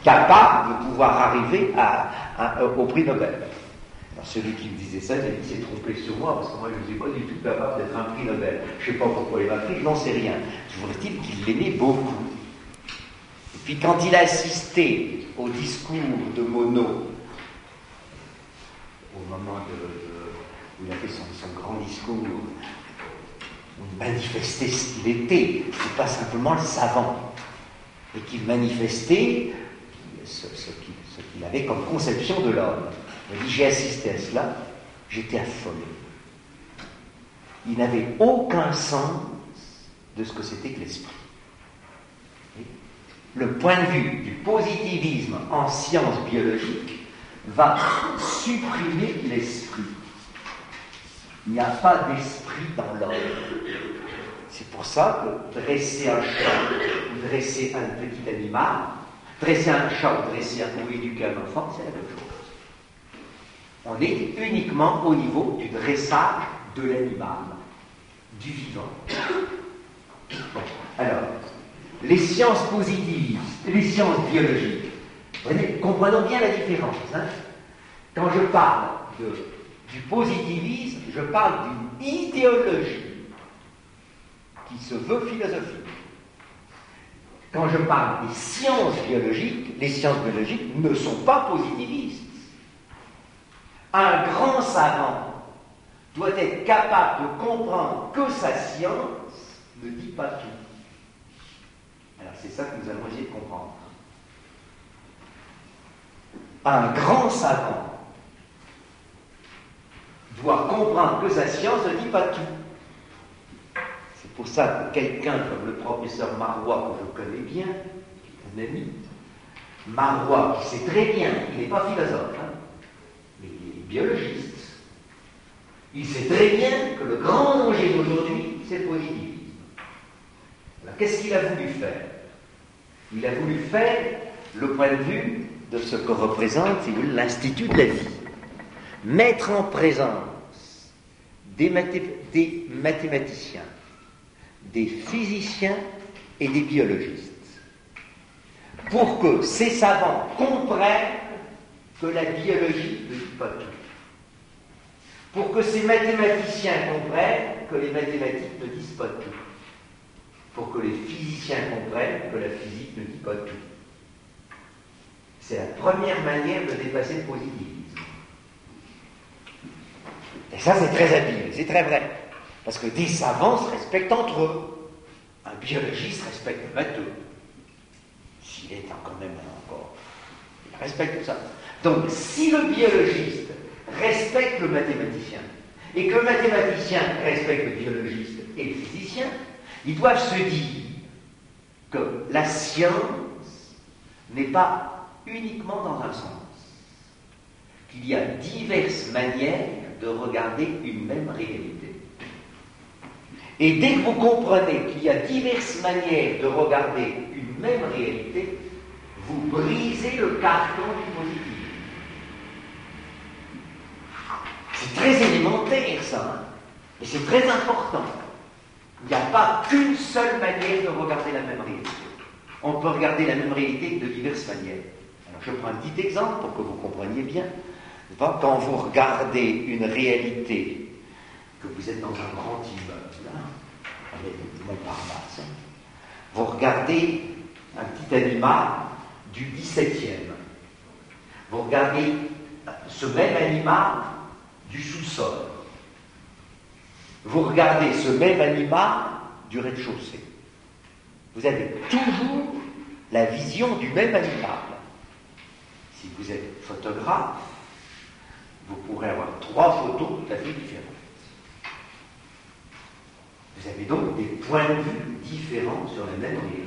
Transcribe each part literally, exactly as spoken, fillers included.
capable de pouvoir arriver à, à, au prix Nobel. Alors celui qui me disait ça, il s'est trompé sur moi, parce que moi je ne suis pas du tout capable d'être un prix Nobel. Je ne sais pas pourquoi il m'a pris, je n'en sais rien. Toujours est-il qu'il l'aimait beaucoup. Et puis quand il a assisté au discours de Monod, au moment de, de, où il a fait son, son grand discours, où il manifestait ce qu'il était, c'est pas simplement le savant, et qu'il manifestait ce, ce qu'il ce qu'il avait comme conception de l'homme. Il dit, j'ai assisté à cela, j'étais affolé. Il n'avait aucun sens de ce que c'était que l'esprit. Le point de vue du positivisme en sciences biologiques va supprimer l'esprit. Il n'y a pas d'esprit dans l'homme. C'est pour ça que dresser un chat ou dresser un petit animal, dresser un chat ou dresser un, ou éduquer un enfant, c'est la même chose. On est uniquement au niveau du dressage de l'animal, du vivant. Bon, alors, les sciences positivistes, les sciences biologiques, voyez, comprenons bien la différence. Hein. Quand je parle de, du positivisme, je parle d'une idéologie qui se veut philosophique. Quand je parle des sciences biologiques, les sciences biologiques ne sont pas positivistes. Un grand savant doit être capable de comprendre que sa science ne dit pas tout. Alors c'est ça que nous allons essayer de comprendre. Un grand savant doit comprendre que sa science ne dit pas tout. C'est pour ça que quelqu'un comme le professeur Marois, que je connais bien, qui est un ami, Marois, qui sait très bien, il n'est pas philosophe, hein, mais il est biologiste. Il sait très bien que le grand danger d'aujourd'hui, c'est le positivisme. Alors qu'est-ce qu'il a voulu faire? Il a voulu faire le point de vue de ce que représente, si vous voulez, l'Institut de la vie. Mettre en présence des, mathé- des mathématiciens, des physiciens et des biologistes, pour que ces savants comprennent que la biologie ne dit pas tout. Pour que ces mathématiciens comprennent que les mathématiques ne disent pas tout. Pour que les physiciens comprennent que la physique ne dit pas tout. C'est la première manière de dépasser le positivisme. Et ça, c'est très habile, c'est très vrai. Parce que des savants se respectent entre eux. Un biologiste respecte le matheux. S'il est quand même encore. Il respecte ça. Donc, si le biologiste respecte le mathématicien, et que le mathématicien respecte le biologiste et le physicien, ils doivent se dire que la science n'est pas uniquement dans un sens, qu'il y a diverses manières de regarder une même réalité. Et dès que vous comprenez qu'il y a diverses manières de regarder une même réalité, vous brisez le carcan du positivisme. C'est très élémentaire, ça, hein, et c'est très important. Il n'y a pas qu'une seule manière de regarder la même réalité. On peut regarder la même réalité de diverses manières. Alors, je prends un petit exemple pour que vous compreniez bien. Quand vous regardez une réalité, que vous êtes dans un grand immeuble, là, avec Montparnasse, hein, vous regardez un petit animal du dix-septième. Vous regardez ce même animal du sous-sol. Vous regardez ce même animal du rez-de-chaussée. Vous avez toujours la vision du même animal. Si vous êtes photographe, vous pourrez avoir trois photos tout à fait différentes. Vous avez donc des points de vue différents sur la même réalité.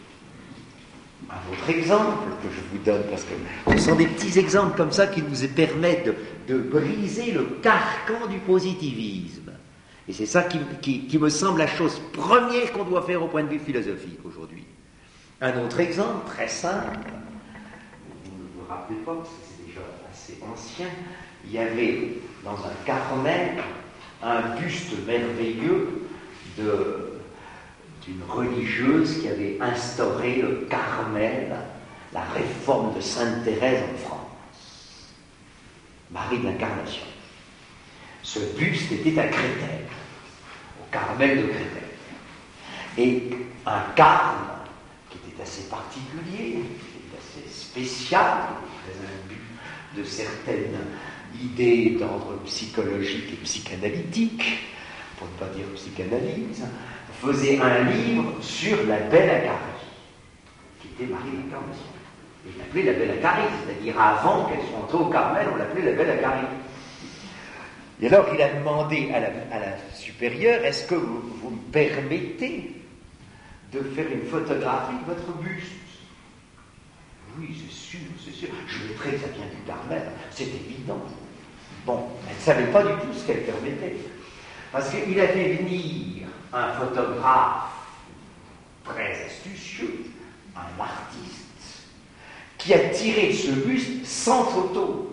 Un autre exemple que je vous donne, parce que ce sont des petits exemples comme ça qui nous permettent de, de briser le carcan du positivisme. Et c'est ça qui, qui, qui me semble la chose première qu'on doit faire au point de vue philosophique aujourd'hui. Un autre exemple très simple, vous ne vous rappelez pas, parce que c'est déjà assez ancien, il y avait dans un Carmel un buste merveilleux de, d'une religieuse qui avait instauré le Carmel la réforme de Sainte Thérèse en France. Marie de l'Incarnation. Ce buste était à Créteil, au Carmel de Créteil. Et un carme qui était assez particulier, qui était assez spécial, qui était un but de certaines idées d'ordre psychologique et psychanalytique, pour ne pas dire psychanalyse, faisait un livre sur la Belle Acarie, qui était Marie de l'Incarnation. Et il l'appelait la Belle Acarie, c'est-à-dire avant qu'elle soit entrée au Carmel, on l'appelait la Belle Acarie. Et alors il a demandé à la, à la supérieure, est-ce que vous, vous me permettez de faire une photographie de votre buste? Oui, c'est sûr, c'est sûr. Je mettrai que ça vient du Carmel, c'est évident. Bon, elle ne savait pas du tout ce qu'elle permettait. Parce qu'il a fait venir un photographe très astucieux, un artiste, qui a tiré ce buste sans photo.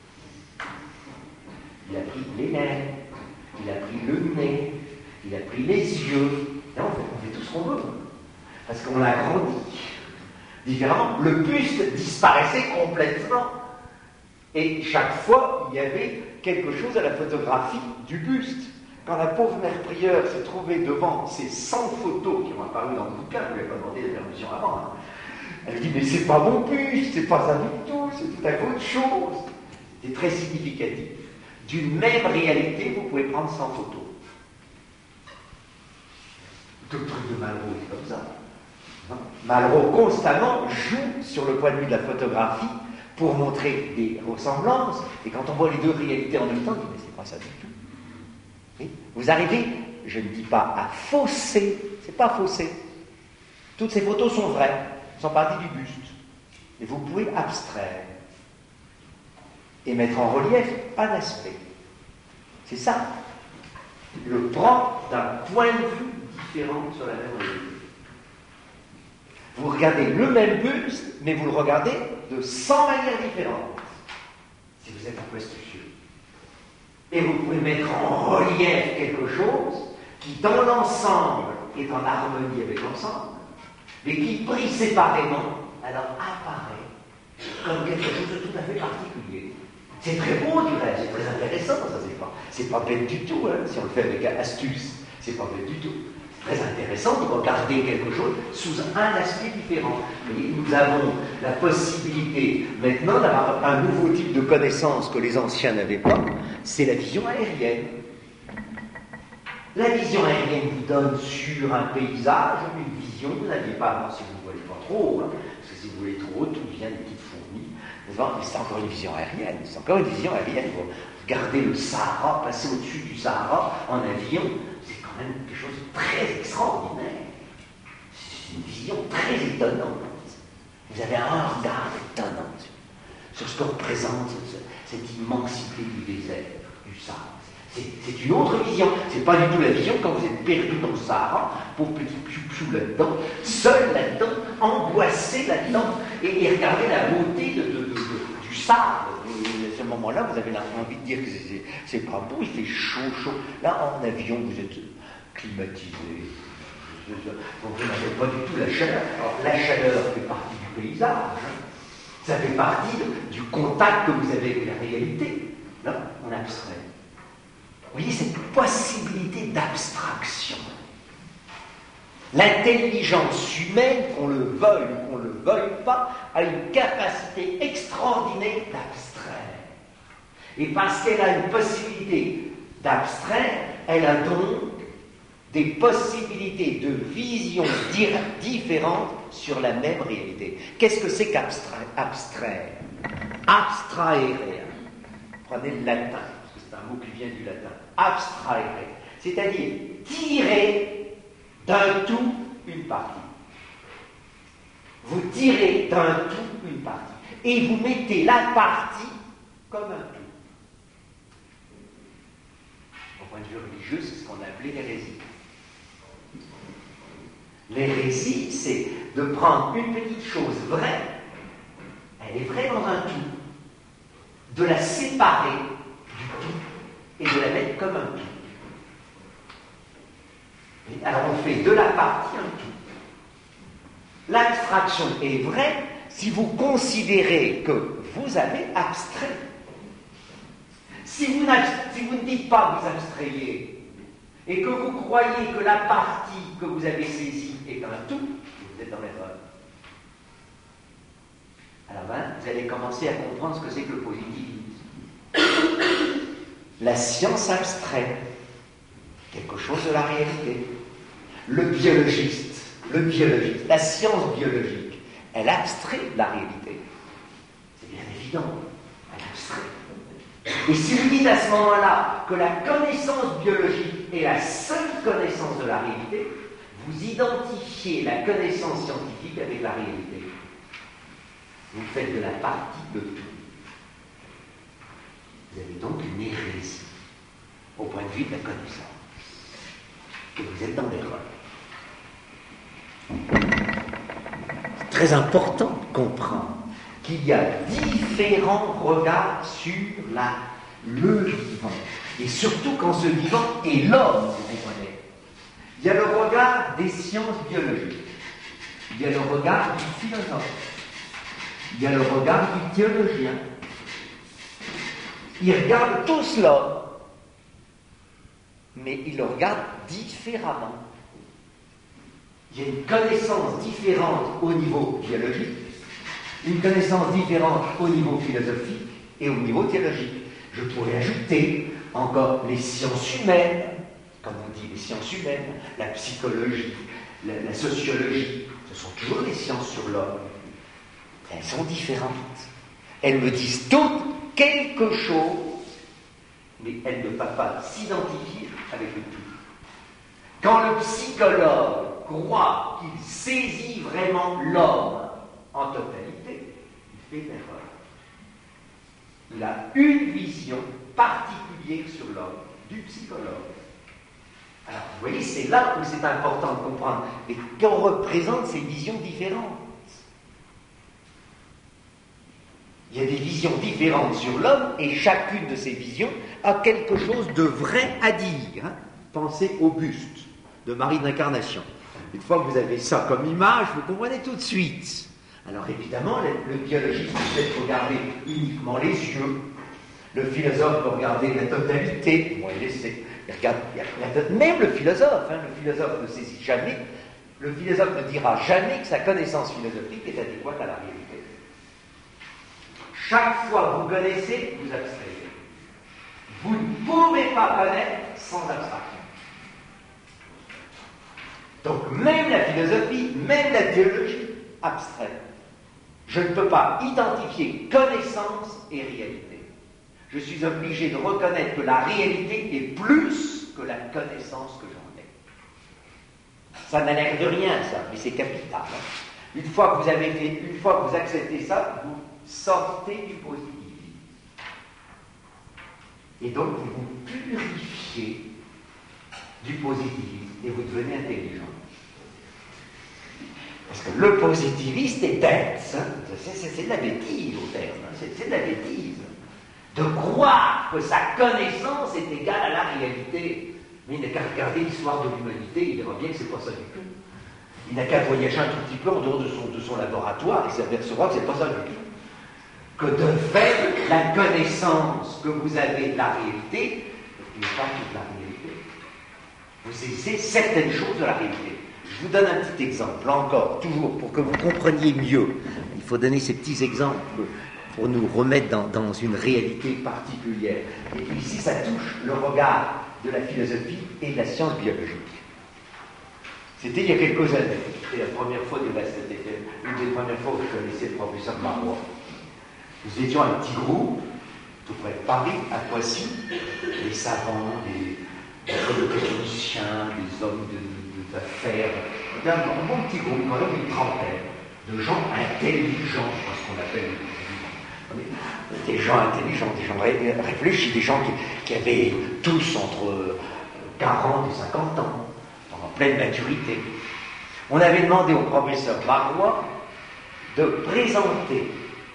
Il a pris les lèvres, il a pris le nez, il a pris les yeux. Là, on fait, on fait tout ce qu'on veut. Parce qu'on l'a grandi différemment. Le buste disparaissait complètement. Et chaque fois, il y avait quelque chose à la photographie du buste. Quand la pauvre mère prieure s'est trouvée devant ces cent photos qui ont apparu dans le bouquin, je ne lui ai pas demandé la permission avant, hein. Elle dit, mais c'est pas mon buste, c'est pas ça du tout, c'est tout à fait autre chose. C'était très significatif. D'une même réalité, vous pouvez prendre cent photos. Tout le truc de Malraux est comme ça. Non. Malraux constamment joue sur le point de vue de la photographie pour montrer des ressemblances, et quand on voit les deux réalités en même temps, on dit, mais c'est pas ça du tout. Oui. Vous arrivez, je ne dis pas à fausser, c'est pas fausser. Toutes ces photos sont vraies, sont parties du buste. Et vous pouvez abstraire et mettre en relief un aspect. C'est ça. Le prend d'un point de vue différent sur la même réalité. Vous regardez le même buste, mais vous le regardez de cent manières différentes, si vous êtes un peu astucieux. Et vous pouvez mettre en relief quelque chose qui, dans l'ensemble, est en harmonie avec l'ensemble, mais qui, pris séparément, alors apparaît comme quelque chose de tout à fait particulier. C'est très beau, du reste, c'est très intéressant, ça, c'est pas, c'est pas bête du tout, hein, si on le fait avec astuce, c'est pas bête du tout. C'est très intéressant de regarder quelque chose sous un aspect différent. Et nous avons la possibilité maintenant d'avoir un nouveau type de connaissance que les anciens n'avaient pas, c'est la vision aérienne. La vision aérienne vous donne sur un paysage une vision que vous n'aviez pas avant, si vous ne voyez pas trop, hein, parce que si vous voyez trop haut, tout vient des petites fourmis. Mais c'est encore une vision aérienne, c'est encore une vision aérienne. Vous regardez le Sahara, passer au-dessus du Sahara en avion, c'est quand même quelque chose de très extraordinaire. C'est une vision très étonnante. Vous avez un regard étonnant sur ce que représente cette immensité du désert, du Sahara. C'est, c'est une autre vision. C'est pas du tout la vision quand vous êtes perdu dans le Sahara, pauvre petit piou-piou là-dedans, seul là-dedans, angoissé là-dedans, et, et regardez la beauté de, de, de, de, du sable. Et à ce moment-là, vous avez envie de dire que c'est, c'est pas beau, il fait chaud, chaud. Là, en avion, vous êtes climatisé. Vous n'avez pas du tout la chaleur. Alors, la chaleur fait partie du paysage. Ça fait partie de, du contact que vous avez avec la réalité. Là, on abstrait. Vous voyez cette possibilité d'abstraction. L'intelligence humaine, qu'on le veuille ou qu'on ne le veuille pas, a une capacité extraordinaire d'abstraire. Et parce qu'elle a une possibilité d'abstraire, elle a donc des possibilités de vision différentes sur la même réalité. Qu'est-ce que c'est qu'abstraire? Abstraire. Abstraere. Prenez le latin, parce que c'est un mot qui vient du latin. Abstraere. C'est-à-dire tirer d'un tout une partie. Vous tirez d'un tout une partie. Et vous mettez la partie comme un tout. Au point de vue religieux, c'est ce qu'on a appelé l'hérésie. L'hérésie, c'est de prendre une petite chose vraie, elle est vraie dans un tout, de la séparer du tout et de la mettre comme un tout. Et alors on fait de la partie un tout. L'abstraction est vraie si vous considérez que vous avez abstrait. Si vous, si vous ne dites pas vous abstrayez, et que vous croyez que la partie que vous avez saisie est un tout, vous êtes dans l'erreur. Alors ben, vous allez commencer à comprendre ce que c'est que le positivisme. La science abstrait quelque chose de la réalité. Le biologiste, le biologiste, la science biologique, elle abstrait de la réalité. C'est bien évident, elle abstrait. Et si vous dites à ce moment-là que la connaissance biologique est la seule connaissance de la réalité, vous identifiez la connaissance scientifique avec la réalité. Vous faites de la partie de tout. Vous avez donc une hérésie au point de vue de la connaissance. Et vous êtes dans l'erreur. C'est très important de comprendre qu'il y a différents regards sur la, le vivant. Et surtout quand ce vivant est l'homme, vous comprenez. Il y a le regard des sciences biologiques. Il y a le regard du philosophe. Il y a le regard du théologien. Ils regardent tous l'homme, mais ils le regardent différemment. Il y a une connaissance différente au niveau biologique, une connaissance différente au niveau philosophique et au niveau théologique. Je pourrais ajouter encore les sciences humaines, comme on dit les sciences humaines, la psychologie, la, la sociologie, ce sont toujours les sciences sur l'homme. Elles sont différentes. Elles me disent toutes quelque chose, mais elles ne peuvent pas s'identifier avec le tout. Quand le psychologue croit qu'il saisit vraiment l'homme en totalité, il fait une erreur. Il a une vision particulière sur l'homme du psychologue. Alors, vous voyez, c'est là où c'est important de comprendre et qu'on représente ces visions différentes. Il y a des visions différentes sur l'homme et chacune de ces visions a quelque chose de vrai à dire. Hein. Pensez au buste de Marie de l'Incarnation. Une fois que vous avez ça comme image, vous comprenez tout de suite. Alors évidemment, le, le biologiste peut peut-être regarder uniquement les yeux. Le philosophe peut regarder la totalité. Bon, il essaie. Il regarde, il regarde, même le philosophe, hein, le philosophe ne saisit jamais, le philosophe ne dira jamais que sa connaissance philosophique est adéquate à la réalité. Chaque fois que vous connaissez, vous abstrayez. Vous ne pouvez pas connaître sans abstraction. Donc même la philosophie, même la théologie abstrait. Je ne peux pas identifier connaissance et réalité. Je suis obligé de reconnaître que la réalité est plus que la connaissance que j'en ai. Ça n'a l'air de rien, ça, mais c'est capital. Une fois que vous avez fait, une fois que vous acceptez ça, vous sortez du positivisme. Et donc vous vous purifiez du positivisme et vous devenez intelligent. Parce que le positiviste est bête, hein. c'est, c'est, c'est de la bêtise au terme, hein. c'est, c'est de la bêtise. De croire que sa connaissance est égale à la réalité. Mais il n'a qu'à regarder l'histoire de l'humanité, il verra bien que c'est pas ça du tout. Il n'a qu'à voyager un tout petit peu en dehors de son, de son laboratoire et s'apercevra que c'est pas ça du tout. Que de fait, la connaissance que vous avez de la réalité n'est pas toute la réalité. Vous saisissez certaines choses de la réalité. Je vous donne un petit exemple, là encore, toujours pour que vous compreniez mieux. Il faut donner ces petits exemples pour nous remettre dans, dans une réalité particulière. Et puis ici, ça touche le regard de la philosophie et de la science biologique. C'était il y a quelques années. C'était la première fois, c'était une des premières fois où je connaissais le professeur Marois. Nous étions un petit groupe, tout près de Paris, à Poissy, des savants, des, des techniciens, des hommes de, de, d'affaires. C'était un, un bon petit groupe, quand même une trentaine, de gens intelligents, je pense qu'on appelle des gens intelligents, des gens ré, réfléchis, des gens qui, qui avaient tous entre quarante et cinquante ans, en pleine maturité. On avait demandé au professeur Marois de présenter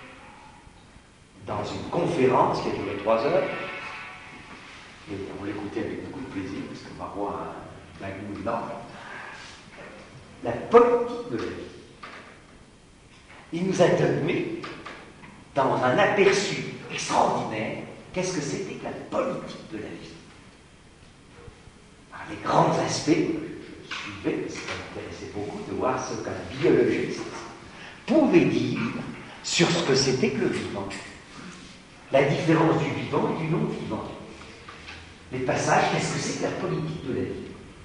dans une conférence qui a duré trois heures, et on l'écoutait avec beaucoup de plaisir, parce que Marois a un goût énorme, la politique de la vie. il nous a donné, dans un aperçu extraordinaire, qu'est-ce que c'était que la politique de la vie. Alors, les grands aspects, je suivais, ça m'intéressait beaucoup de voir ce qu'un biologiste pouvait dire sur ce que c'était que le vivant. La différence du vivant et du non-vivant. Les passages, qu'est-ce que c'est que la politique de la vie.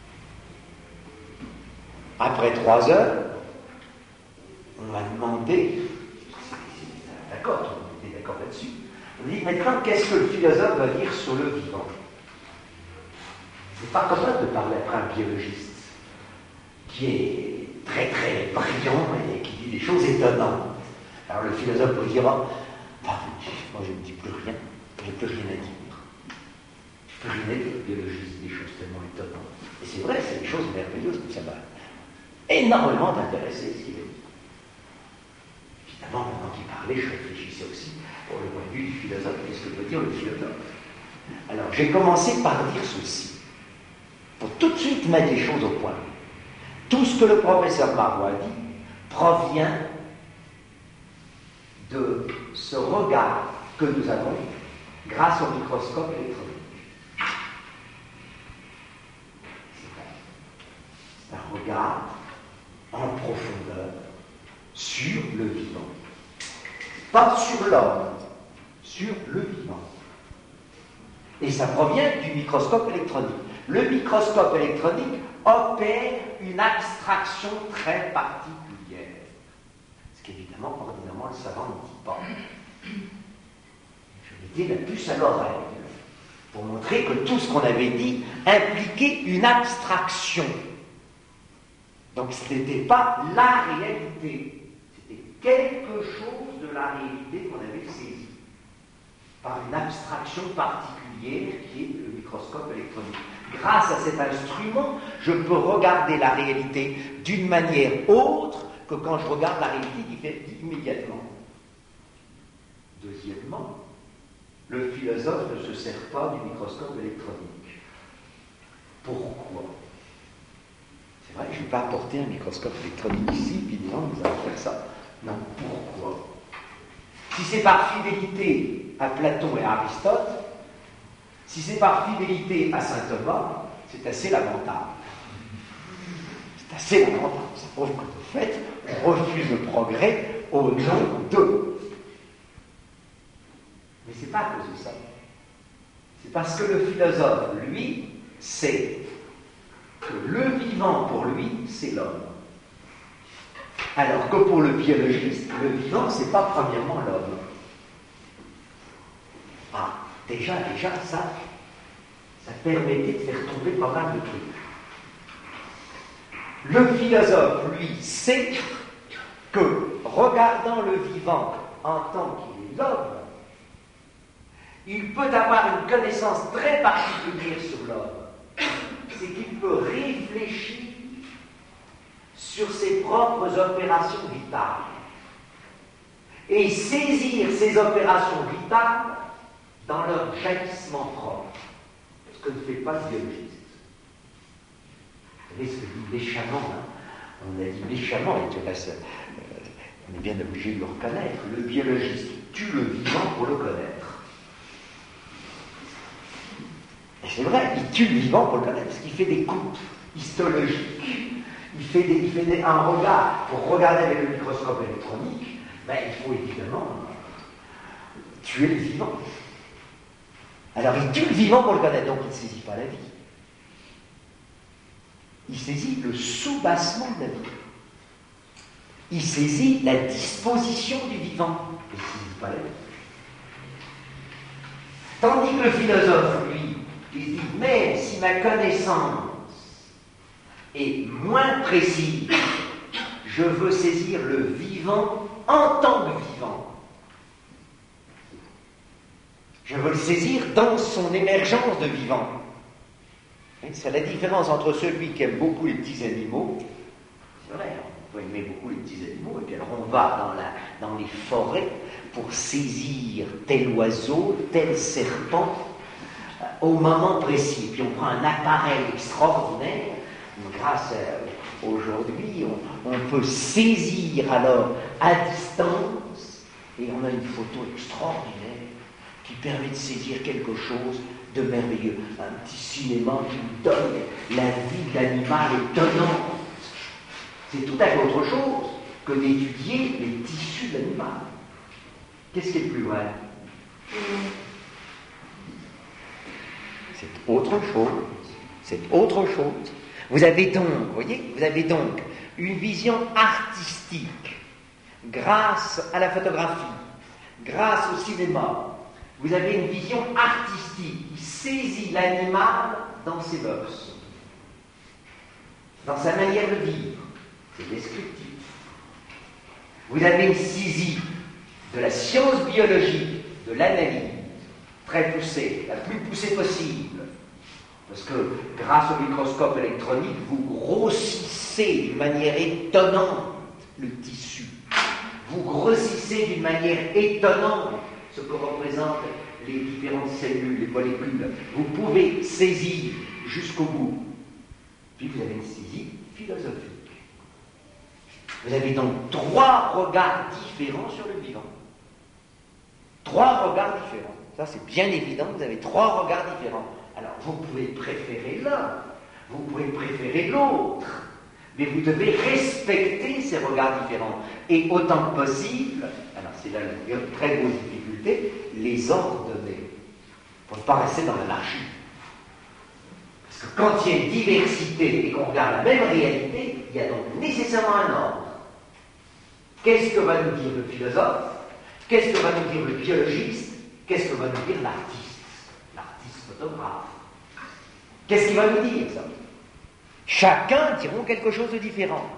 Après trois heures, on m'a demandé, d'accord, tout le monde était d'accord là-dessus, on dit maintenant, qu'est-ce que le philosophe va dire sur le vivant? C'est pas capable de parler après un biologiste qui est très très brillant et qui dit des choses étonnantes. Alors le philosophe vous dira, ah, moi je ne dis plus rien, je n'ai plus rien à dire. Je ne peux rien à dire, le biologiste, des choses tellement étonnantes. Et c'est vrai, c'est des choses merveilleuses, ça m'a énormément intéressé ce qu'il a dit. Évidemment, pendant qu'il parlait, je réfléchissais aussi pour le point de vue du philosophe, qu'est-ce que veut dire le philosophe. Alors j'ai commencé par dire ceci, pour tout de suite mettre les choses au point. Tout ce que le professeur Marois dit provient de ce regard que nous avons grâce au microscope électronique. C'est un regard en profondeur sur le vivant. Pas sur l'homme, sur le vivant. Et ça provient du microscope électronique. Le microscope électronique opère une abstraction très particulière. Ce qu'évidemment, ordinairement, le savant ne dit pas. Je mettais la puce à l'oreille pour montrer que tout ce qu'on avait dit impliquait une abstraction. Donc ce n'était pas la réalité, c'était quelque chose de la réalité qu'on avait saisi par une abstraction particulière qui est le microscope électronique. Grâce à cet instrument, je peux regarder la réalité d'une manière autre que quand je regarde la réalité immédiatement. Deuxièmement, le philosophe ne se sert pas du microscope électronique. Pourquoi? C'est vrai, je ne vais pas apporter un microscope électronique ici, puis disons, nous allons faire ça. Non, pourquoi? Si c'est par fidélité à Platon et à Aristote, si c'est par fidélité à saint Thomas, c'est assez lamentable. C'est assez lamentable. Ça prouve que, de fait, on refuse le progrès au nom d'eux. Mais ce n'est pas à cause de ça. C'est parce que le philosophe, lui, sait que le vivant, pour lui, c'est l'homme. Alors que pour le biologiste, le vivant, c'est pas premièrement l'homme. Ah, déjà, déjà, ça, ça permettait de faire tomber pas mal de trucs. Le philosophe, lui, sait que, regardant le vivant en tant qu'il est l'homme, il peut avoir une connaissance très particulière sur l'homme. C'est qu'il peut réfléchir sur ses propres opérations vitales et saisir ces opérations vitales dans leur jaillissement propre, ce que ne fait pas le biologiste. Vous savez ce que dit Béchamant, hein? On a dit Béchamant, et tu restes, euh, on est bien obligé de le reconnaître, le biologiste tue le vivant pour le connaître. Et c'est vrai, il tue le vivant pour le connaître, parce qu'il fait des coupes histologiques. Il fait, des, il fait des, un regard, pour regarder avec le microscope électronique, ben, il faut évidemment tuer le vivant. Alors il tue le vivant pour le connaître, donc il ne saisit pas la vie. Il saisit le soubassement de la vie. Il saisit la disposition du vivant, il ne saisit pas la vie. Tandis que le philosophe, lui, il dit, même si ma connaissance est moins précise, je veux saisir le vivant en tant que vivant. Je veux le saisir dans son émergence de vivant. C'est la différence entre celui qui aime beaucoup les petits animaux, c'est vrai, on peut aimer beaucoup les petits animaux, et puis alors on va dans, la, dans les forêts pour saisir tel oiseau, tel serpent, au moment précis. Puis on prend un appareil extraordinaire, grâce aujourd'hui, on, on peut saisir alors à distance, et on a une photo extraordinaire qui permet de saisir quelque chose de merveilleux. Un petit cinéma qui nous donne la vie de l'animal étonnante. C'est tout à fait autre chose que d'étudier les tissus de l'animal. Qu'est-ce qui est le plus vrai? C'est autre chose. C'est autre chose. Vous avez donc, vous voyez, vous avez donc une vision artistique grâce à la photographie, grâce au cinéma. Vous avez une vision artistique qui saisit l'animal dans ses mœurs, dans sa manière de vivre. C'est descriptif. Vous avez une saisie de la science biologique, de l'analyse, très poussée, la plus poussée possible. Parce que grâce au microscope électronique, vous grossissez d'une manière étonnante le tissu. Vous grossissez d'une manière étonnante ce que représentent les différentes cellules, les molécules. Vous pouvez saisir jusqu'au bout. Puis vous avez une saisie philosophique. Vous avez donc trois regards différents sur le vivant. Trois regards différents. Ça, c'est bien évident, vous avez trois regards différents. Alors, vous pouvez préférer l'un, vous pouvez préférer l'autre, mais vous devez respecter ces regards différents. Et autant que possible, alors c'est là une très grosse difficulté, les ordonner, pour ne pas rester dans l'anarchie. Parce que quand il y a une diversité et qu'on regarde la même réalité, il y a donc nécessairement un ordre. Qu'est-ce que va nous dire le philosophe? Qu'est-ce que va nous dire le biologiste? Qu'est-ce que va nous dire l'artiste? L'artiste photographe. Qu'est-ce qu'il va nous dire, ça? Chacun diront quelque chose de différent.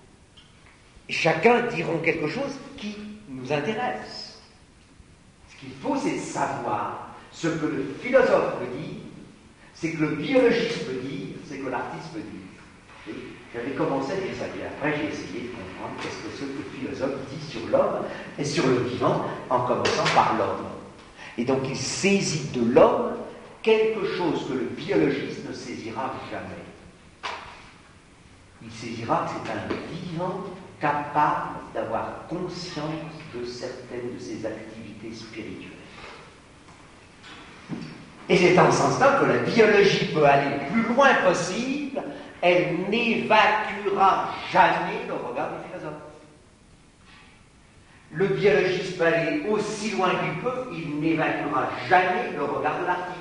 Et chacun diront quelque chose qui nous intéresse. Ce qu'il faut, c'est de savoir ce que le philosophe peut dire, c'est que le biologiste peut dire, c'est que l'artiste peut dire. Et j'avais commencé à dire ça, et après j'ai essayé de comprendre qu'est-ce que ce que le philosophe dit sur l'homme et sur le vivant, en commençant par l'homme. Et donc il saisit de l'homme quelque chose que le biologiste ne saisira jamais. Il saisira que c'est un vivant capable d'avoir conscience de certaines de ses activités spirituelles. Et c'est en ce sens-là que la biologie peut aller le plus loin possible, elle n'évacuera jamais le regard du philosophe. Le biologiste peut aller aussi loin qu'il peut, il n'évacuera jamais le regard de l'artiste.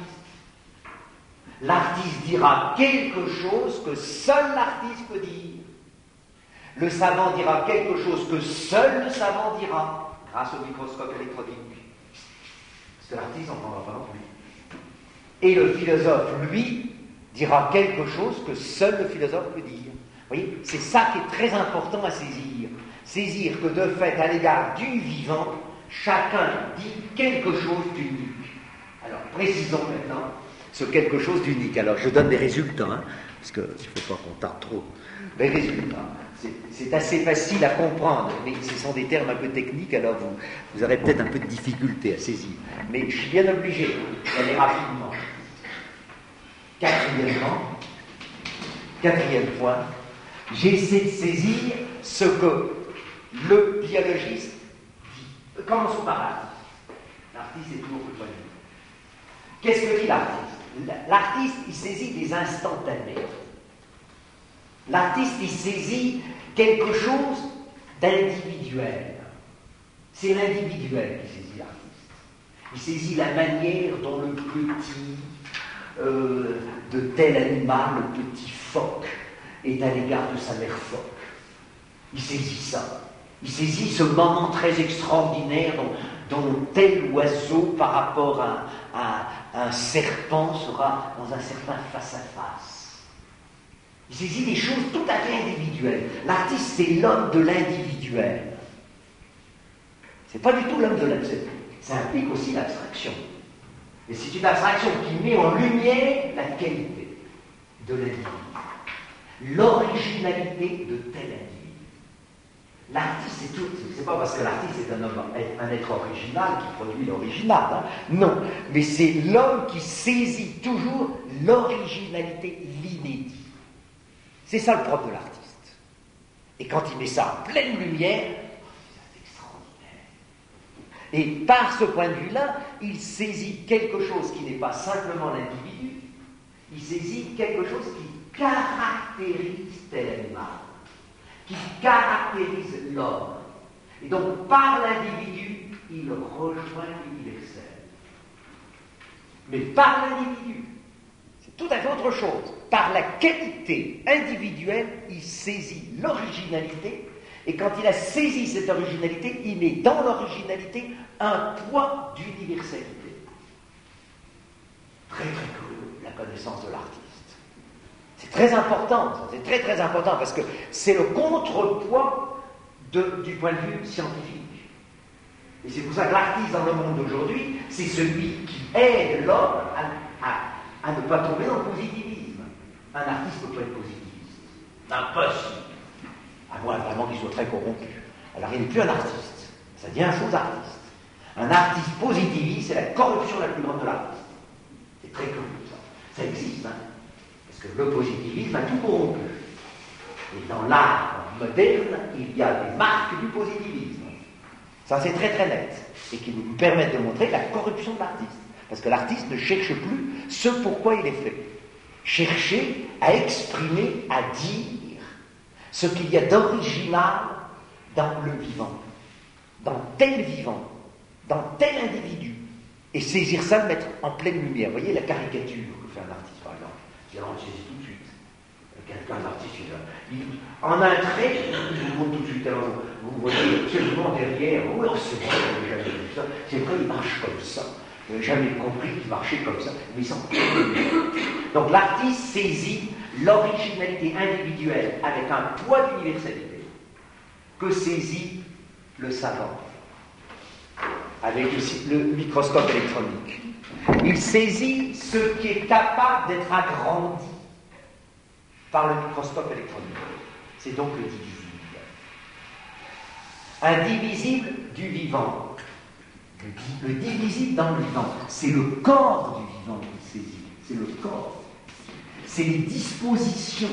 L'artiste dira quelque chose que seul l'artiste peut dire. Le savant dira quelque chose que seul le savant dira, grâce au microscope électronique. Parce que l'artiste n'en prendra pas non plus. Et le philosophe, lui, dira quelque chose que seul le philosophe peut dire. Vous voyez, c'est ça qui est très important à saisir. Saisir que de fait, à l'égard du vivant, chacun dit quelque chose d'unique. Alors, précisons maintenant ce quelque chose d'unique. Alors, je donne des résultats, hein, parce qu'il ne faut pas qu'on tarde trop. Les résultats, c'est, c'est assez facile à comprendre, mais ce sont des termes un peu techniques, alors vous, vous aurez peut-être un peu de difficulté à saisir. Mais je suis bien obligé d'aller rapidement. Quatrièmement, quatrième point, j'essaie de saisir ce que le biologiste dit. Commençons par l'artiste. L'artiste est toujours le point de vue. Qu'est-ce que dit l'artiste? L'artiste, il saisit des instantanés. L'artiste, il saisit quelque chose d'individuel. C'est l'individuel qui saisit l'artiste. Il saisit la manière dont le petit euh, de tel animal, le petit phoque, est à l'égard de sa mère phoque. Il saisit ça. Il saisit ce moment très extraordinaire dont, dont tel oiseau, par rapport à, à, à un serpent, sera dans un certain face-à-face. Il saisit des choses tout à fait individuelles. L'artiste, c'est l'homme de l'individuel. C'est pas du tout l'homme de l'abstrait. Ça implique aussi l'abstraction. Et c'est une abstraction qui met en lumière la qualité de l'individu, l'originalité de tel individu. L'artiste, c'est tout. C'est pas parce que l'artiste est un homme, un être original qui produit l'original. Hein. Non, mais c'est l'homme qui saisit toujours l'originalité, l'inédit. C'est ça le propre de l'artiste. Et quand il met ça en pleine lumière, c'est extraordinaire. Et par ce point de vue-là, il saisit quelque chose qui n'est pas simplement l'individu, il saisit quelque chose qui caractérise tel animal, qui caractérise l'homme. Et donc, par l'individu, il rejoint l'universel. Mais par l'individu, c'est tout à fait autre chose. Par la qualité individuelle, il saisit l'originalité, et quand il a saisi cette originalité, il met dans l'originalité un poids d'universalité. Très très curieux, la connaissance de l'artiste. C'est très important, ça, c'est très très important, parce que c'est le contrepoids de, du point de vue scientifique. Et c'est pour ça que l'artiste dans le monde d'aujourd'hui, c'est celui qui aide l'homme à, à, à ne pas tomber dans le positivisme. Un artiste ne peut pas être positiviste. Impossible. À moins vraiment qu'il soit très corrompu. Alors il n'est plus un artiste. Ça devient un faux artiste. Un artiste positiviste, c'est la corruption la plus grande de l'artiste. C'est très curieux ça. Ça existe, hein. Parce que le positivisme a tout corrompu. Et dans l'art moderne, il y a des marques du positivisme. Ça, c'est très très net. Et qui nous permettent de montrer la corruption de l'artiste. Parce que l'artiste ne cherche plus ce pourquoi il est fait. Chercher à exprimer, à dire ce qu'il y a d'original dans le vivant, dans tel vivant, dans tel individu. Et saisir ça, le mettre en pleine lumière. Vous voyez la caricature que fait un artiste, par exemple. Je l'ai saisit tout de suite. Quelqu'un d'artiste, il, en un trait, il vous montre tout de suite. Alors, vous voyez absolument derrière, oh, c'est vrai, j'ai jamais vu ça. C'est vrai, il marche comme ça. Je n'ai jamais compris qu'il marchait comme ça. Mais il s'en Donc l'artiste saisit l'originalité individuelle avec un poids d'universalité que saisit le savant avec le, le microscope électronique. Il saisit ce qui est capable d'être agrandi par le microscope électronique. C'est donc le divisible. Un divisible du vivant. Le, le divisible dans le vivant, c'est le corps du vivant qu'il saisit. C'est le corps. C'est les dispositions.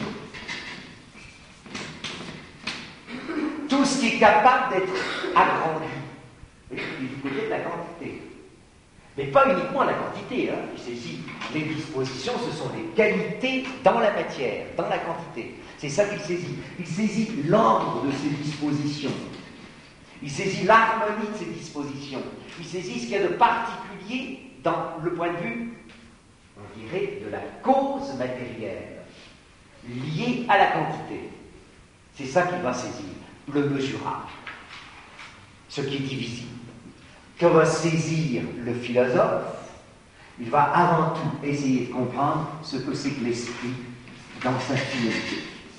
Tout ce qui est capable d'être agrandi. Et du côté de la quantité. Mais pas uniquement la quantité, hein. Il saisit les dispositions, ce sont les qualités dans la matière, dans la quantité. C'est ça qu'il saisit. Il saisit l'ordre de ces dispositions. Il saisit l'harmonie de ces dispositions. Il saisit ce qu'il y a de particulier dans le point de vue, on dirait, de la cause matérielle, liée à la quantité. C'est ça qu'il va saisir, le mesurable, ce qui est divisible. Que va saisir le philosophe? Il va avant tout essayer de comprendre ce que c'est que l'esprit dans sa finalité.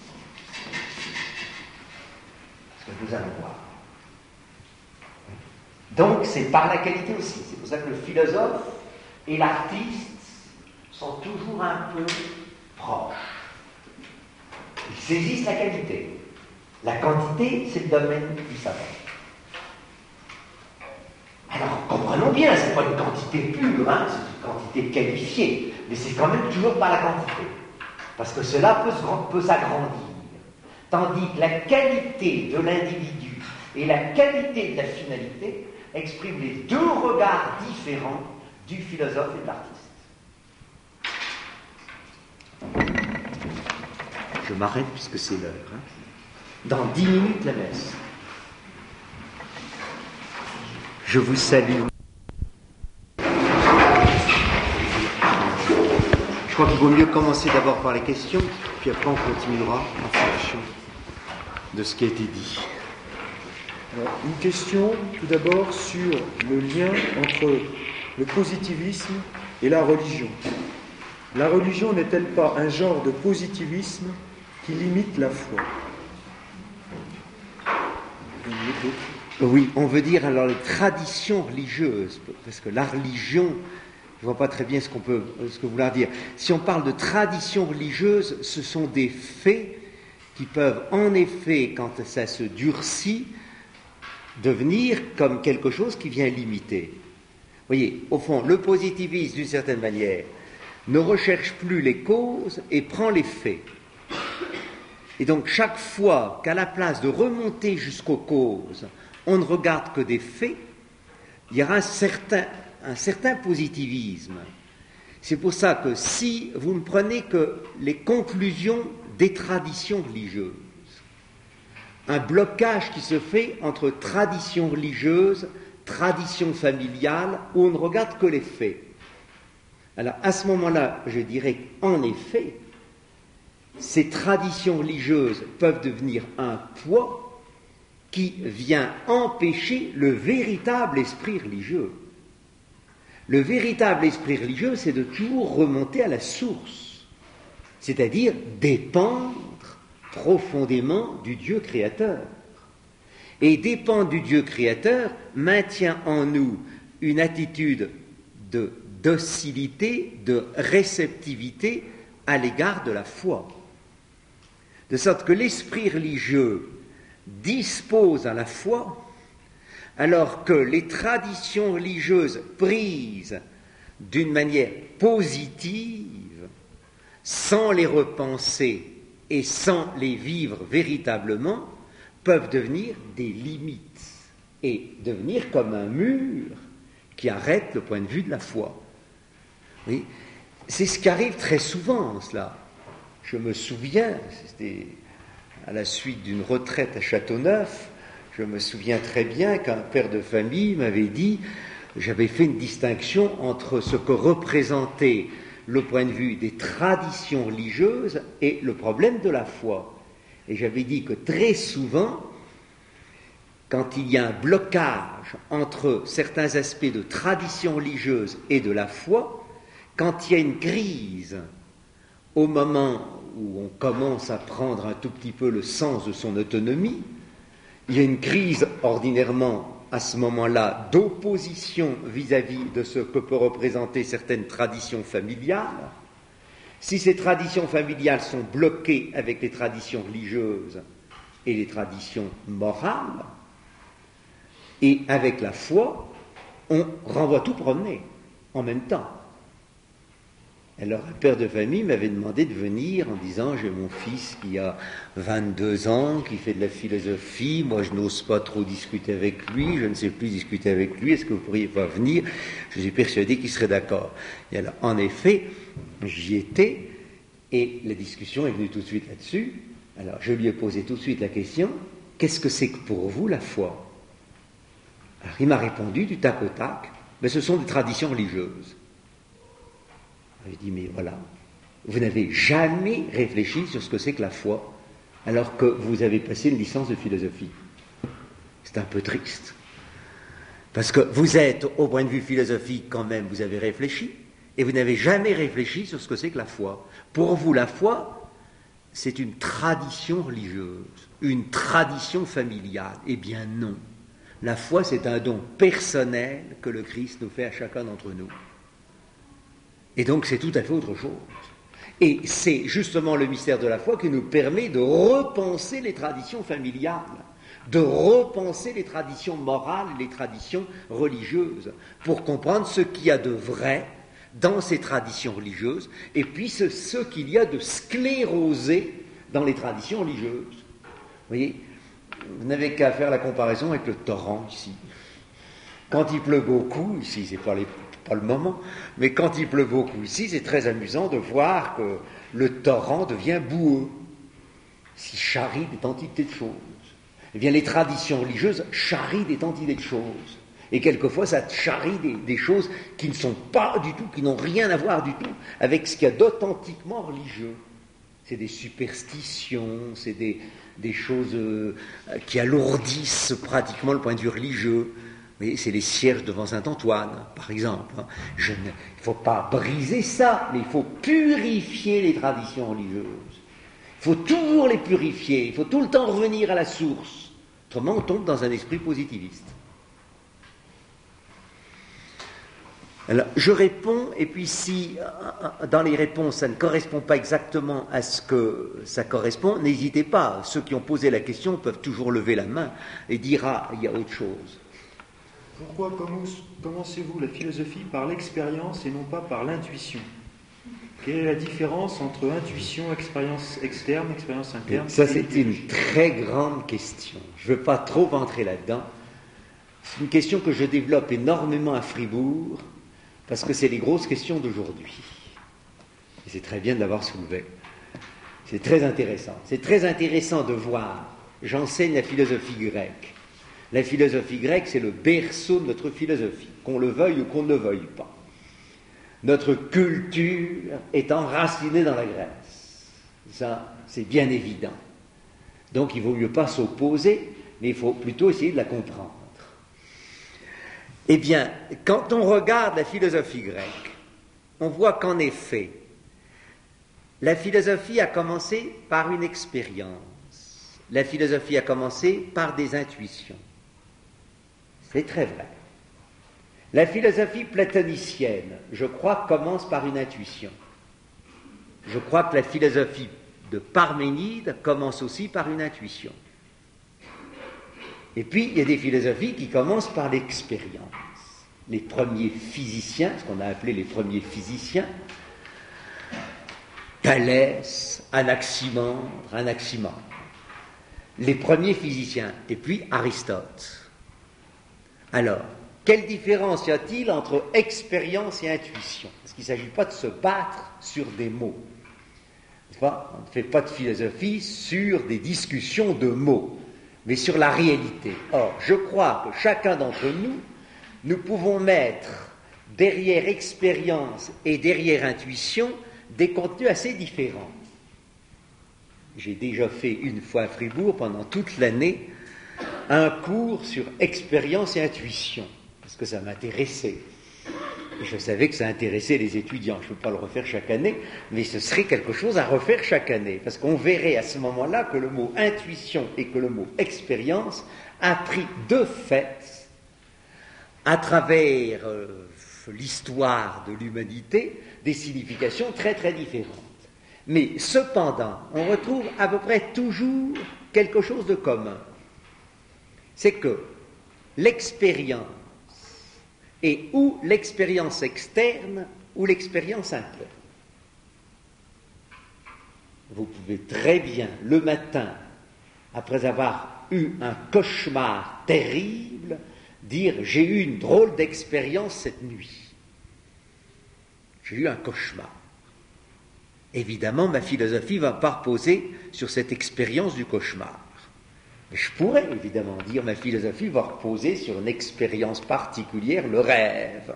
Ce que nous allons voir. Donc, c'est par la qualité aussi. C'est pour ça que le philosophe et l'artiste sont toujours un peu proches. Ils saisissent la qualité. La quantité, c'est le domaine du savoir. Alors, comprenons bien, ce n'est pas une quantité pure, hein, c'est une quantité qualifiée, mais c'est quand même toujours par la quantité. Parce que cela peut, peut s'agrandir. Tandis que la qualité de l'individu et la qualité de la finalité expriment les deux regards différents du philosophe et de l'artiste. Je m'arrête puisque c'est l'heure. Hein. Dans dix minutes, la messe. Je vous salue. Je crois qu'il vaut mieux commencer d'abord par les questions, puis après on continuera en fonction de ce qui a été dit. Alors, une question tout d'abord sur le lien entre le positivisme et la religion. La religion n'est-elle pas un genre de positivisme qui limite la foi? Oui, on veut dire alors les traditions religieuses, parce que la religion, je ne vois pas très bien ce qu'on peut, ce que vouloir dire. Si on parle de traditions religieuses, ce sont des faits qui peuvent en effet, quand ça se durcit, devenir comme quelque chose qui vient limiter. Vous voyez, au fond, le positivisme, d'une certaine manière, ne recherche plus les causes et prend les faits. Et donc chaque fois qu'à la place de remonter jusqu'aux causes, on ne regarde que des faits, il y aura un certain, un certain positivisme. C'est pour ça que si vous ne prenez que les conclusions des traditions religieuses, un blocage qui se fait entre tradition religieuse, tradition familiale, où on ne regarde que les faits. Alors à ce moment-là, je dirais qu'en effet, ces traditions religieuses peuvent devenir un poids qui vient empêcher le véritable esprit religieux. Le véritable esprit religieux, c'est de toujours remonter à la source, c'est-à-dire dépendre profondément du Dieu créateur. Et dépendre du Dieu créateur maintient en nous une attitude de docilité, de réceptivité à l'égard de la foi. De sorte que l'esprit religieux dispose à la foi, alors que les traditions religieuses prises d'une manière positive, sans les repenser et sans les vivre véritablement, peuvent devenir des limites et devenir comme un mur qui arrête le point de vue de la foi. Oui, c'est ce qui arrive très souvent, cela. Je me souviens, c'était à la suite d'une retraite à Châteauneuf, je me souviens très bien qu'un père de famille m'avait dit, j'avais fait une distinction entre ce que représentait le point de vue des traditions religieuses et le problème de la foi. Et j'avais dit que très souvent, quand il y a un blocage entre certains aspects de tradition religieuse et de la foi, quand il y a une crise, au moment où on commence à prendre un tout petit peu le sens de son autonomie, il y a une crise ordinairement à ce moment-là d'opposition vis-à-vis de ce que peut représenter certaines traditions familiales. Si ces traditions familiales sont bloquées avec les traditions religieuses et les traditions morales, et avec la foi, on renvoie tout promener en même temps. Alors un père de famille m'avait demandé de venir en disant, j'ai mon fils qui a vingt-deux ans, qui fait de la philosophie, moi je n'ose pas trop discuter avec lui, je ne sais plus discuter avec lui, est-ce que vous pourriez pas venir? Je suis persuadé qu'il serait d'accord. Et alors en effet, j'y étais, et la discussion est venue tout de suite là-dessus. Alors je lui ai posé tout de suite la question, qu'est-ce que c'est que pour vous la foi? Alors il m'a répondu du tac au tac, mais ce sont des traditions religieuses. J'ai dit, mais voilà, vous n'avez jamais réfléchi sur ce que c'est que la foi, alors que vous avez passé une licence de philosophie. C'est un peu triste. Parce que vous êtes, au point de vue philosophique quand même, vous avez réfléchi, et vous n'avez jamais réfléchi sur ce que c'est que la foi. Pour vous, la foi, c'est une tradition religieuse, une tradition familiale. Eh bien non. La foi, c'est un don personnel que le Christ nous fait à chacun d'entre nous. Et donc c'est tout à fait autre chose. Et c'est justement le mystère de la foi qui nous permet de repenser les traditions familiales, de repenser les traditions morales, les traditions religieuses, pour comprendre ce qu'il y a de vrai dans ces traditions religieuses, et puis ce, ce qu'il y a de sclérosé dans les traditions religieuses. Vous voyez, vous n'avez qu'à faire la comparaison avec le torrent ici. Quand il pleut beaucoup, ici c'est pas les pas le moment, mais quand il pleut beaucoup ici, c'est très amusant de voir que le torrent devient boueux, s'il charrie des quantités de choses. Eh bien, les traditions religieuses charrient des quantités de choses. Et quelquefois, ça charrie des, des choses qui ne sont pas du tout, qui n'ont rien à voir du tout avec ce qu'il y a d'authentiquement religieux. C'est des superstitions, c'est des, des choses euh, qui alourdissent pratiquement le point de vue religieux. Mais c'est les cierges devant Saint-Antoine, par exemple. Je ne, il ne faut pas briser ça, mais il faut purifier les traditions religieuses. Il faut toujours les purifier, il faut tout le temps revenir à la source. Autrement, on tombe dans un esprit positiviste. Alors, je réponds, et puis si dans les réponses ça ne correspond pas exactement à ce que ça correspond, n'hésitez pas. Ceux qui ont posé la question peuvent toujours lever la main et dire « Ah, il y a autre chose ». Pourquoi commencez-vous la philosophie par l'expérience et non pas par l'intuition? Quelle est la différence entre intuition, expérience externe, expérience interne? Ça, c'est une très grande question. Je ne veux pas trop entrer là-dedans. C'est une question que je développe énormément à Fribourg, parce que c'est les grosses questions d'aujourd'hui. Et c'est très bien de l'avoir soulevé. C'est très intéressant. C'est très intéressant de voir. J'enseigne la philosophie grecque. La philosophie grecque, c'est le berceau de notre philosophie, qu'on le veuille ou qu'on ne le veuille pas. Notre culture est enracinée dans la Grèce. Ça, c'est bien évident. Donc, il ne vaut mieux pas s'opposer, mais il faut plutôt essayer de la comprendre. Eh bien, quand on regarde la philosophie grecque, on voit qu'en effet, la philosophie a commencé par une expérience. La philosophie a commencé par des intuitions. C'est très vrai. La philosophie platonicienne, je crois, commence par une intuition. Je crois que la philosophie de Parménide commence aussi par une intuition. Et puis, il y a des philosophies qui commencent par l'expérience. Les premiers physiciens, ce qu'on a appelé les premiers physiciens, Thalès, Anaximandre, Anaximandre, les premiers physiciens, et puis Aristote. Alors, quelle différence y a-t-il entre expérience et intuition? Parce qu'il ne s'agit pas de se battre sur des mots. On ne fait pas de philosophie sur des discussions de mots, mais sur la réalité. Or, je crois que chacun d'entre nous, nous pouvons mettre derrière expérience et derrière intuition des contenus assez différents. J'ai déjà fait une fois à Fribourg, pendant toute l'année, un cours sur expérience et intuition. Parce que ça m'intéressait. Et je savais que ça intéressait les étudiants. Je ne peux pas le refaire chaque année, mais ce serait quelque chose à refaire chaque année. Parce qu'on verrait à ce moment-là que le mot intuition et que le mot expérience a pris de fait, à travers euh, l'histoire de l'humanité, des significations très très différentes. Mais cependant, on retrouve à peu près toujours quelque chose de commun. C'est que l'expérience et ou l'expérience externe ou l'expérience interne. Vous pouvez très bien, le matin, après avoir eu un cauchemar terrible, dire « j'ai eu une drôle d'expérience cette nuit. J'ai eu un cauchemar. » Évidemment, ma philosophie ne va pas reposer sur cette expérience du cauchemar. Je pourrais évidemment dire ma philosophie va reposer sur une expérience particulière, le rêve.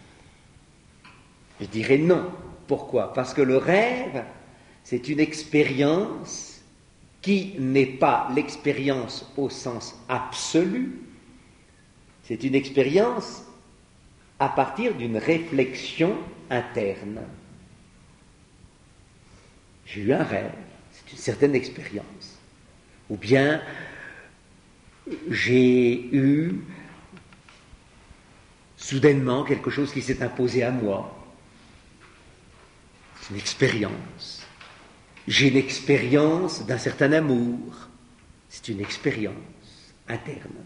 Je dirais non. Pourquoi? Parce que le rêve, c'est une expérience qui n'est pas l'expérience au sens absolu, c'est une expérience à partir d'une réflexion interne. J'ai eu un rêve, c'est une certaine expérience. Ou bien, j'ai eu soudainement quelque chose qui s'est imposé à moi. C'est une expérience. J'ai une expérience d'un certain amour. C'est une expérience interne.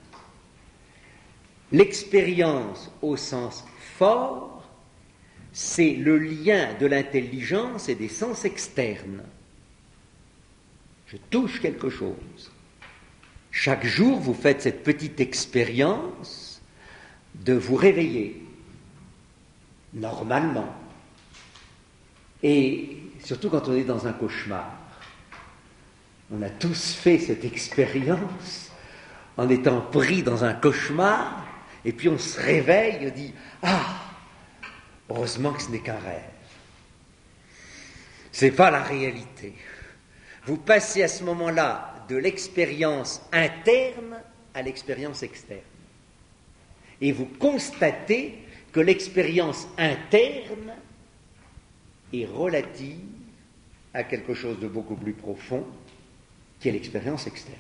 L'expérience au sens fort, c'est le lien de l'intelligence et des sens externes. Je touche quelque chose. Chaque jour, vous faites cette petite expérience de vous réveiller, normalement. Et surtout quand on est dans un cauchemar. On a tous fait cette expérience en étant pris dans un cauchemar, et puis on se réveille et on dit « Ah, heureusement que ce n'est qu'un rêve. Ce n'est pas la réalité. » Vous passez à ce moment-là de l'expérience interne à l'expérience externe. Et vous constatez que l'expérience interne est relative à quelque chose de beaucoup plus profond, qui est l'expérience externe.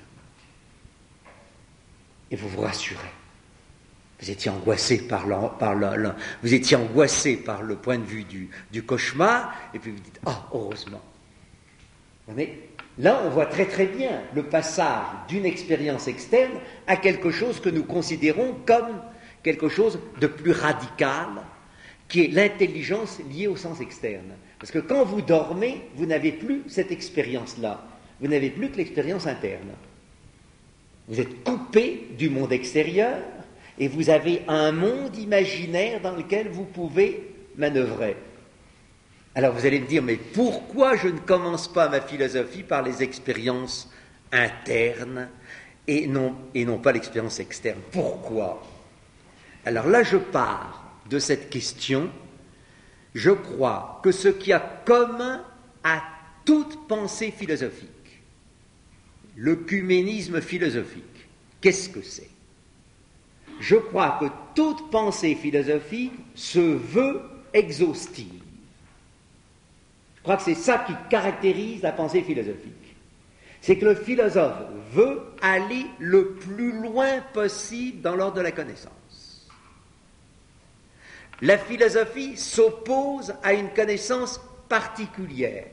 Et vous vous rassurez. Vous étiez angoissé par le, par le, le, vous étiez angoissé par le point de vue du, du cauchemar, et puis vous dites « Ah, oh, heureusement !» Mais là, on voit très très bien le passage d'une expérience externe à quelque chose que nous considérons comme quelque chose de plus radical, qui est l'intelligence liée au sens externe. Parce que quand vous dormez, vous n'avez plus cette expérience-là. Vous n'avez plus que l'expérience interne. Vous êtes coupé du monde extérieur et vous avez un monde imaginaire dans lequel vous pouvez manœuvrer. Alors vous allez me dire, mais pourquoi je ne commence pas ma philosophie par les expériences internes et non, et non pas l'expérience externe? Pourquoi? Alors là, je pars de cette question. Je crois que ce qui a commun à toute pensée philosophique, l'œcuménisme philosophique, qu'est-ce que c'est? Je crois que toute pensée philosophique se veut exhaustive. Je crois que c'est ça qui caractérise la pensée philosophique. C'est que le philosophe veut aller le plus loin possible dans l'ordre de la connaissance. La philosophie s'oppose à une connaissance particulière.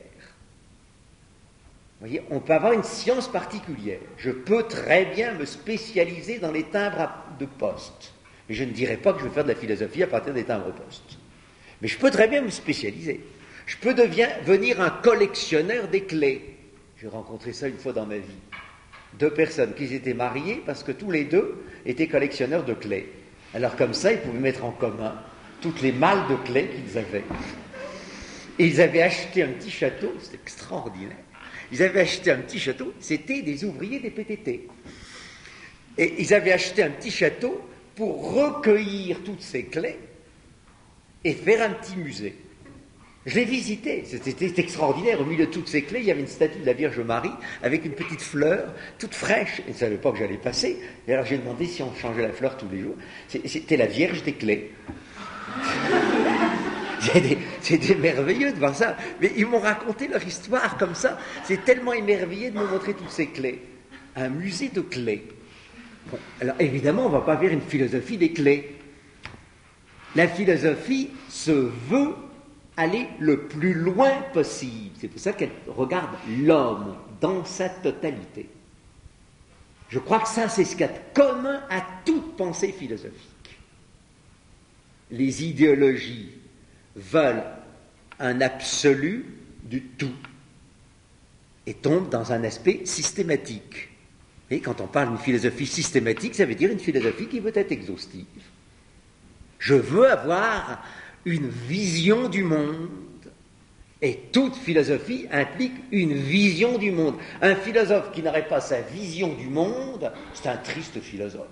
Vous voyez, on peut avoir une science particulière. Je peux très bien me spécialiser dans les timbres de poste. Mais je ne dirais pas que je vais faire de la philosophie à partir des timbres poste. Mais je peux très bien me spécialiser. Je peux devenir un collectionneur des clés. J'ai rencontré ça une fois dans ma vie. Deux personnes qui s'étaient mariées parce que tous les deux étaient collectionneurs de clés. Alors comme ça, ils pouvaient mettre en commun toutes les malles de clés qu'ils avaient. Et ils avaient acheté un petit château, c'était extraordinaire. Ils avaient acheté un petit château, c'était des ouvriers des P T T. Et ils avaient acheté un petit château pour recueillir toutes ces clés et faire un petit musée. Je l'ai visité, c'était extraordinaire. Au milieu de toutes ces clés, il y avait une statue de la Vierge Marie avec une petite fleur toute fraîche. Ils ne savaient pas que j'allais passer. Et alors j'ai demandé si on changeait la fleur tous les jours. C'était la Vierge des clés. C'était, c'était merveilleux de voir ça. Mais ils m'ont raconté leur histoire comme ça. C'est tellement émerveillé de me montrer toutes ces clés. Un musée de clés. Bon, alors évidemment, on ne va pas faire une philosophie des clés. La philosophie se veut aller le plus loin possible. C'est pour ça qu'elle regarde l'homme dans sa totalité. Je crois que ça, c'est ce qu'il y a de commun à toute pensée philosophique. Les idéologies veulent un absolu du tout et tombent dans un aspect systématique. Et quand on parle d'une philosophie systématique, ça veut dire une philosophie qui veut être exhaustive. Je veux avoir une vision du monde. Et toute philosophie implique une vision du monde. Un philosophe qui n'aurait pas sa vision du monde, c'est un triste philosophe.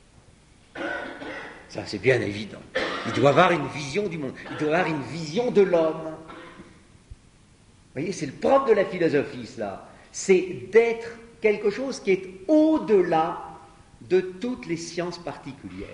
Ça, c'est bien évident. Il doit avoir une vision du monde. Il doit avoir une vision de l'homme. Vous voyez, c'est le propre de la philosophie, cela. C'est d'être quelque chose qui est au-delà de toutes les sciences particulières.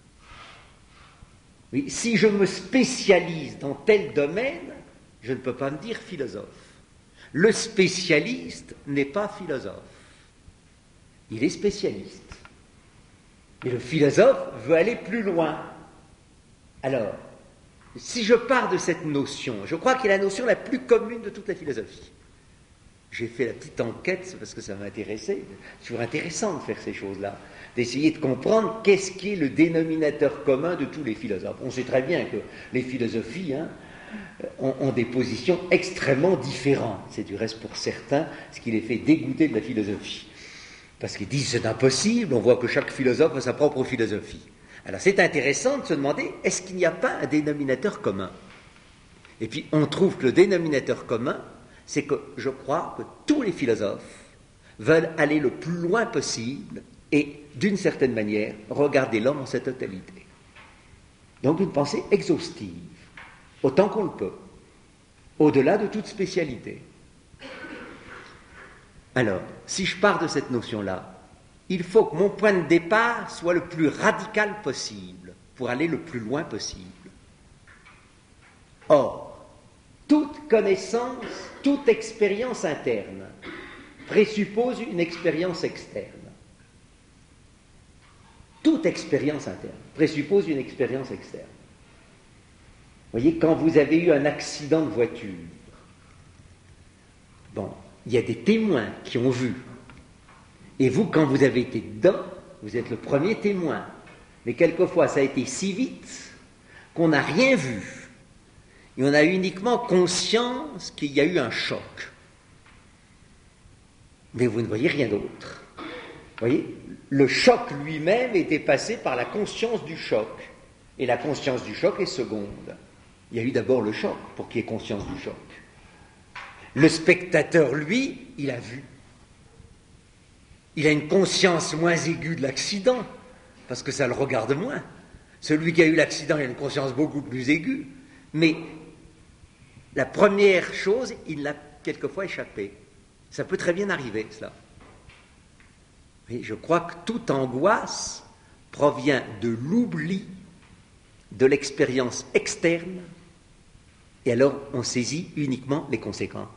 Oui, si je me spécialise dans tel domaine, je ne peux pas me dire philosophe. Le spécialiste n'est pas philosophe. Il est spécialiste. Et le philosophe veut aller plus loin. Alors, si je pars de cette notion, je crois qu'elle est la notion la plus commune de toute la philosophie. J'ai fait la petite enquête, c'est parce que ça m'intéressait. C'est toujours intéressant de faire ces choses-là, d'essayer de comprendre qu'est-ce qui est le dénominateur commun de tous les philosophes. On sait très bien que les philosophies hein, ont, ont des positions extrêmement différentes. C'est du reste pour certains ce qui les fait dégoûter de la philosophie. Parce qu'ils disent c'est impossible, on voit que chaque philosophe a sa propre philosophie. Alors c'est intéressant de se demander, est-ce qu'il n'y a pas un dénominateur commun? Et puis on trouve que le dénominateur commun, c'est que je crois que tous les philosophes veulent aller le plus loin possible et, d'une certaine manière, regarder l'homme en sa totalité. Donc une pensée exhaustive, autant qu'on le peut, au-delà de toute spécialité. Alors, si je pars de cette notion-là, il faut que mon point de départ soit le plus radical possible pour aller le plus loin possible. Or, toute connaissance, toute expérience interne présuppose une expérience externe. Toute expérience interne présuppose une expérience externe. Vous voyez, quand vous avez eu un accident de voiture, bon, il y a des témoins qui ont vu. Et vous, quand vous avez été dedans, vous êtes le premier témoin. Mais quelquefois, ça a été si vite qu'on n'a rien vu. et on a uniquement conscience qu'il y a eu un choc. Mais vous ne voyez rien d'autre. Vous voyez, le choc lui-même est dépassé par la conscience du choc. Et la conscience du choc est seconde. Il y a eu d'abord le choc pour qu'il y ait conscience du choc. Le spectateur, lui, il a vu. Il a une conscience moins aiguë de l'accident, parce que ça le regarde moins. Celui qui a eu l'accident, il a une conscience beaucoup plus aiguë. Mais la première chose, il l'a quelquefois échappé. Ça peut très bien arriver, cela. Et je crois que toute angoisse provient de l'oubli de l'expérience externe, et alors on saisit uniquement les conséquences.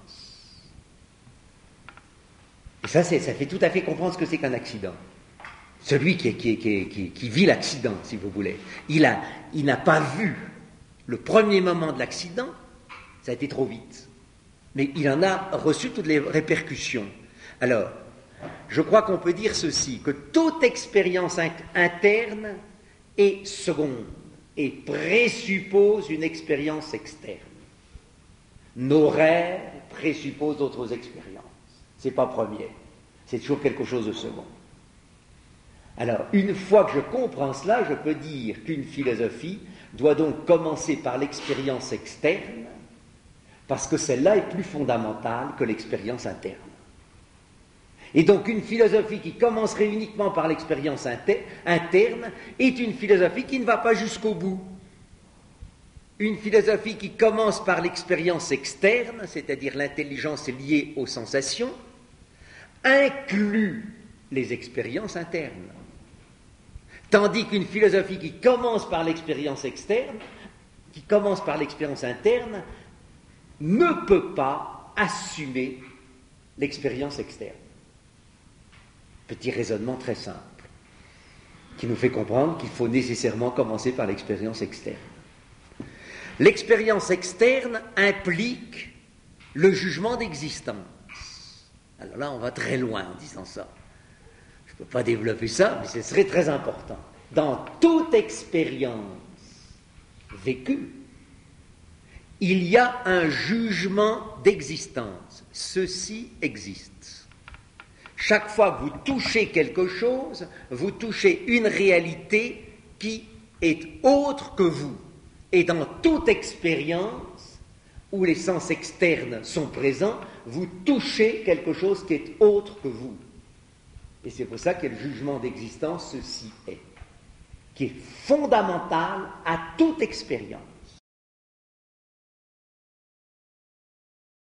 Et ça, c'est, ça fait tout à fait comprendre ce que c'est qu'un accident. Celui qui, qui, qui, qui, qui vit l'accident, si vous voulez, il, a, il n'a pas vu le premier moment de l'accident, ça a été trop vite. Mais il en a reçu toutes les répercussions. Alors, je crois qu'on peut dire ceci, que toute expérience interne est seconde et présuppose une expérience externe. Nos rêves présupposent d'autres expériences. C'est pas premier, c'est toujours quelque chose de second. Alors, une fois que je comprends cela, je peux dire qu'une philosophie doit donc commencer par l'expérience externe, parce que celle-là est plus fondamentale que l'expérience interne. Et donc une philosophie qui commencerait uniquement par l'expérience inter- interne est une philosophie qui ne va pas jusqu'au bout. Une philosophie qui commence par l'expérience externe, c'est-à-dire l'intelligence liée aux sensations, inclut les expériences internes. Tandis qu'une philosophie qui commence par l'expérience externe, qui commence par l'expérience interne, ne peut pas assumer l'expérience externe. Petit raisonnement très simple, qui nous fait comprendre qu'il faut nécessairement commencer par l'expérience externe. L'expérience externe implique le jugement d'existence. Alors là, on va très loin en disant ça. Je ne peux pas développer ça, mais ce serait très important. Dans toute expérience vécue, il y a un jugement d'existence. Ceci existe. Chaque fois que vous touchez quelque chose, vous touchez une réalité qui est autre que vous. Et dans toute expérience où les sens externes sont présents, vous touchez quelque chose qui est autre que vous. Et c'est pour ça qu'il y a le jugement d'existence, ceci est, qui est fondamental à toute expérience.